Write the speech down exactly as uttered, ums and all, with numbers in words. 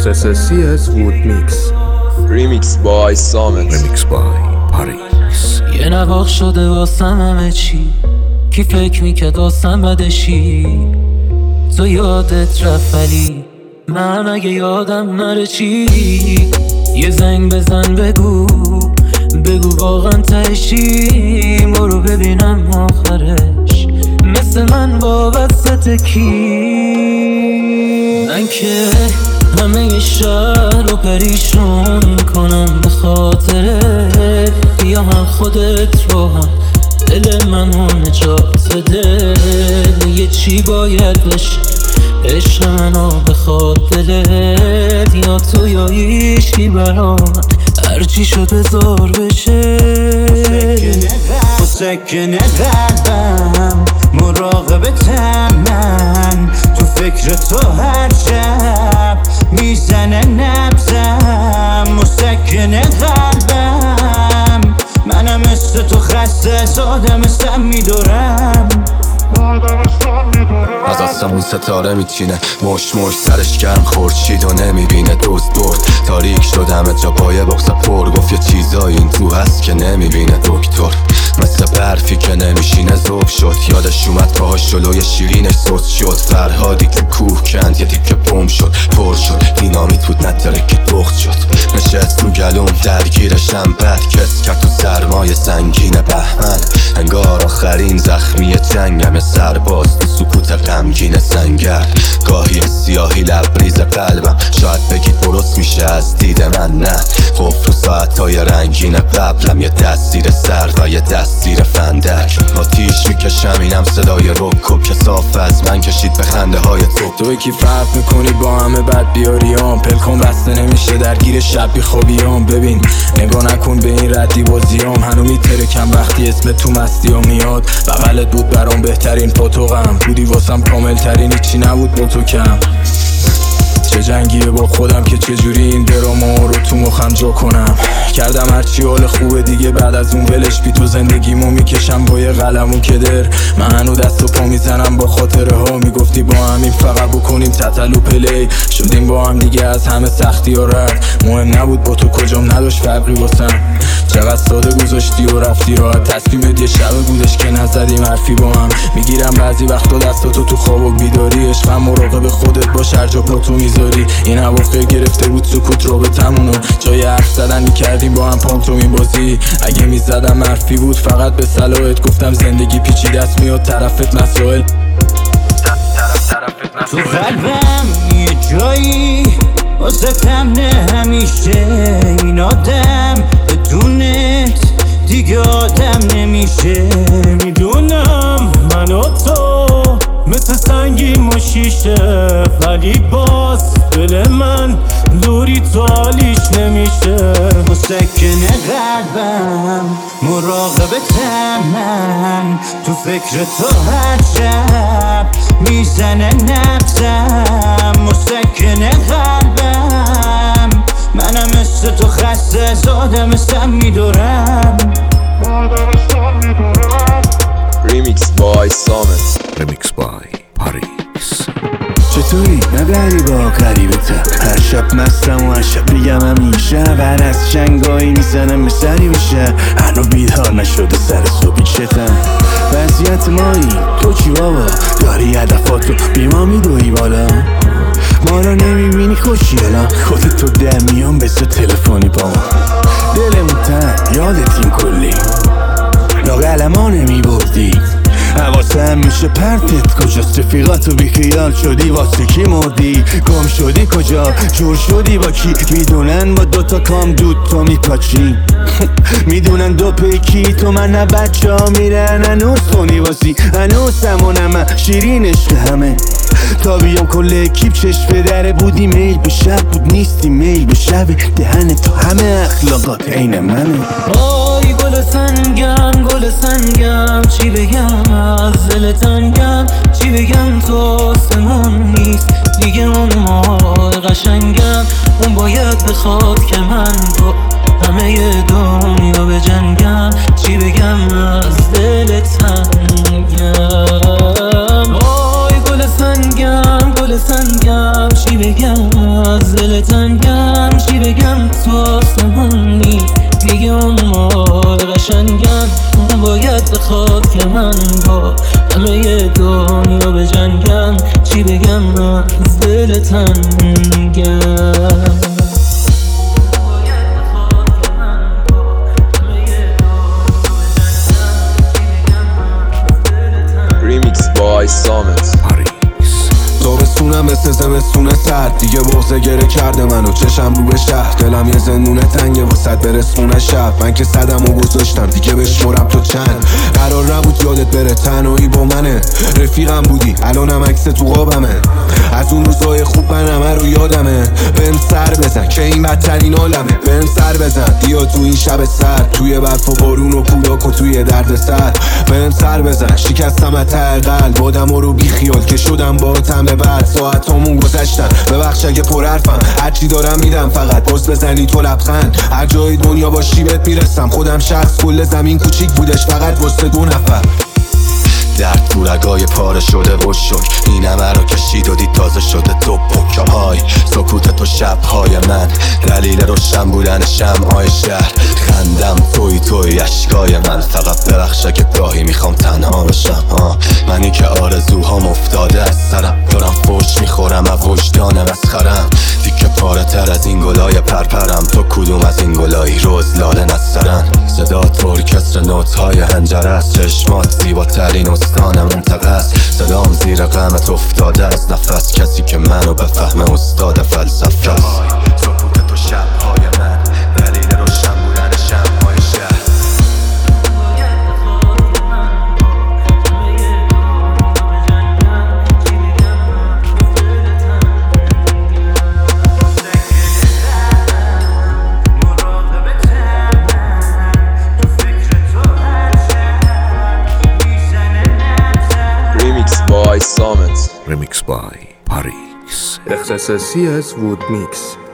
خصوصی از وود میکس. ریمیکس بای سامت. ریمیکس بای پاریس. یه نواق شده واسم همه چی، کی فکر میکرد واسم بدشی. تو یادت رفت ولی من اگه یادم نره چی. یه زنگ بزن بگو بگو واقعا تهشی. برو ببینم آخرش مثل من وابسته کی. من که همه شهر رو پریشون کنم به خاطرت. بیا هم خودت رو هم دل منو نجات بده. یه چی باید بشه عشق منو بخواد دلت. یا تو یا هیچکی برا من هرچی شد بذار بشه. مسکنه قلبم مراقبتم من. تو فکر تو هر شب میزنه نبزم. مسکنه قلبم منم مثل تو خسته سادم سم میدارم. از آسمون ستاره میچینه مش مش سرش گرم خورشید و نمیبینه. دوست برد تاریک شد همه جا پایه بغض پر. گفت یه چیزایی این تو هست که نمیبینه دکتر. مثل برفی که نمیشینه ذوب شد. یادش اومد پاهاش جلوی شیرینش سوز شد. فرهادی که کوه کند یه تیکه پم شد پر شد. دینامیت بود نداره که دخت شد. نشست رو گلوم درگیرشم بد کس کرد تو سرمایه سنگین بهمن. انگار آخرین زخمی جنگم سرباز تو سکوت غمگین سنگر. گاهی سیاهی لبریز قلبم شاید بگید درست میشه از دید من نه. قفل و ساعتهای رنگین قبلم یه دستیر سر و یه دستیر فندک. آتیش میکشم اینم صدای رک که صاف از من کشید به خنده های تو. تو کی فرق میکنی با همه بد بیاریام. پلکون بسته نمیشه درگیر شب بی خوابیام. ببین نگاه نکن به این ردی بازیام. هنو میترکم وقتی اسم تو مستی و میاد. بغلت بود برام بهترین پاتوقم. بودی واسم کامل ترین هیچی نبود با تو کم. چه جنگیه با خودم که چجوری این دراما رو تو مخم جا کنم. کردم هرچی حال خوبه دیگه بعد از اون ولش بی. تو زندگیمو میکشم با یه قلم و کدر. من هنو دست و پا میزنم با خاطره ها. میگفتی با همین فقط بکنیم تتل و پلی. شدیم با هم دیگه از همه سختی ها رد. مهم نبود با تو کجام نداشت فرقی واسم. چقدر ساده گذاشتی و رفتی راحت. تصمیمت یه شب بودش که نزدیم حرفی با هم. میگیرم بعضی وقتا دستاتو تو خواب و بیداری. عشقم مراقب خودت باش هر جا پا تو میذاری. این اواخر گرفته بود سکوت رابطمونو. جای حرف زدن میکردیم با هم پانتومین بازی. اگه میزدم حرفی بود فقط به صلاحت. گفتم زندگی پیچیده است میاد طرفت مسائل. تو قلبم یه جایی واسه تمنه همیشه. این آدم بدونت دیگه آدم نمیشه. میدونم من و تو مثل سنگی و شیشه. ولی باز دل من دوری تو حالیش نمیشه. مسکنه قلبم مراقبتم من. تو فکر تو هر شب میزنه نبزم. مسکنه قلبم منم مثل تو خسته زادم سم میدارم. ریمیکس بای سامت. ریمیکس بای پاریس. چطوری؟ نه غریبا غریبتم. هر شب مستم و هر شب بگم همیشه. هر از چنگایی میزنم به سری میشه. هنو بیدار نشده سر صبحی چتم. وضعیت مایی تو چی بابا؟ داری هدفاتو بیما میدوی بالا. ما رو نمیبینی خوشیالا. خودتو در میان بسو تلفنی با ما. دلمون تن یادت این کلی لاغلما نمیبردی. حواسم میشه پرتت کجاست. رفیقاتو بیخیال شدی واسه کی مردی. گم شدی کجا جور شدی با کی. میدونن با دوتا کام دود تو میپاچی. میدونن دو پیکی تو من نه بچه ها میرن. هنوز خونی واسی هنوز همونم شیرین عشق همه. تا بیام کل اکیب چشم دره بودی. میل به شب بود نیستی میل به شب. دهن تو همه اخلاقات عین منه. آی گل سنگم گل سنگم چی بگم از دل تنگم. چی بگم تو آسمون نیست دیگه اون ماه قشنگم. اون باید بخواد که من با همه دنیا بجنگم. چی بگم از دل تنگم. آی گل سنگم گل سنگم چی بگم از دل تنگم. باید به خاک من با همه دنیا به جنگم، چی بگم از دل تنگم. Remix by Summit. تابستونم مثل زمستونه سرد، دیگه بغضه گره کرده منو چشم رو به شهر. دلم یه زندونه تنگه واسط برسونه شب، من که صدم و گذاشتم دیگه بشمرم تو چند. قرار نبود یادت بره تنهایی با منه، رفیقم بودی الانم عکس تو قابمه. از اون روزای خوب من همه رو یادمه. بهم سر بزن که این بدترین عالمه، بهم سر بزن بیا تو این شب سرد، توی برف و بارون و کولاک و توی درد سر. بهم سر بزن شکستم از ته قلب، آدم رو بی خیال که شدم با تمه بعد. ساعت همون گذشتن ببخش اگه پر حرفم، هرچی دارم میدم فقط باز بزنی تو لبخند. هر جای دنیا باشی بهت میرسم، خودم شخص کل زمین کوچیک بودش فقط واسه دو نفر. درد تو رگای پاره شده و شک، این همه رو کشید و دید تازه شده تو پکه های. سکوت تو شبهای من دلیل روشن بودن شمعای شهر. خندم توی توی اشکای من، فقط ببخشه که گاهی میخوام تنها بشم. ها منی که آرزوهام افتاده از سرم، دارم فوش میخورم از وجدان مسخرم. دیگه پاره تر از این گلای پرپرم، تو کدوم از این گلایی روز لاله نسترن. صدا تو ارکستر نوت‌های هنجره است، چشمات زیباترین استان منطقه است. صدام زیر قمت افتاده است نفس، کسی که منو بفهمه استاد فلسفه است. سکوت تو شبهای من دلیل روشن بودن شمعهای شهر. Remix by Summit. Remix by Parix. اختصاصی از وود میکس.